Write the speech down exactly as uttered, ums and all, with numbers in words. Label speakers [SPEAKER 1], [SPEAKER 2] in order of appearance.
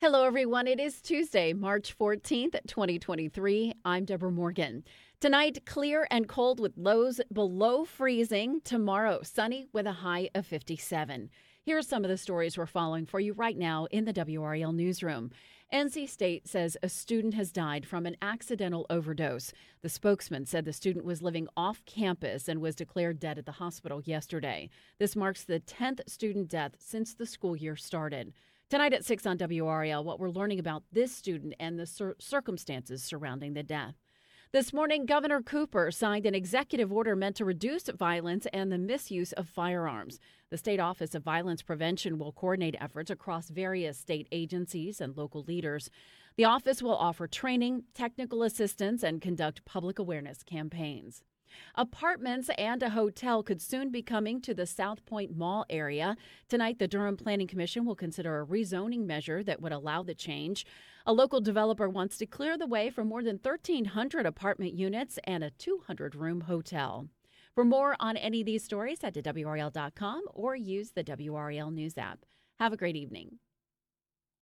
[SPEAKER 1] Hello, everyone. It is Tuesday, March fourteenth, twenty twenty-three. I'm Deborah Morgan. Tonight, clear and cold with lows below freezing. Tomorrow, sunny with a high of fifty-seven. Here are some of the stories we're following for you right now in the W R A L newsroom. N C State says a student has died from an accidental overdose. The spokesman said the student was living off campus and was declared dead at the hospital yesterday. This marks the tenth student death since the school year started. Tonight at six on W R A L, what we're learning about this student and the cir- circumstances surrounding the death. This morning, Governor Cooper signed an executive order meant to reduce violence and the misuse of firearms. The State Office of Violence Prevention will coordinate efforts across various state agencies and local leaders. The office will offer training, technical assistance, and conduct public awareness campaigns. Apartments and a hotel could soon be coming to the South Point Mall area. Tonight, the Durham Planning Commission will consider a rezoning measure that would allow the change. A local developer wants to clear the way for more than thirteen hundred apartment units and a two hundred room hotel. For more on any of these stories, head to W R A L dot com or use the W R A L News app. Have a great evening.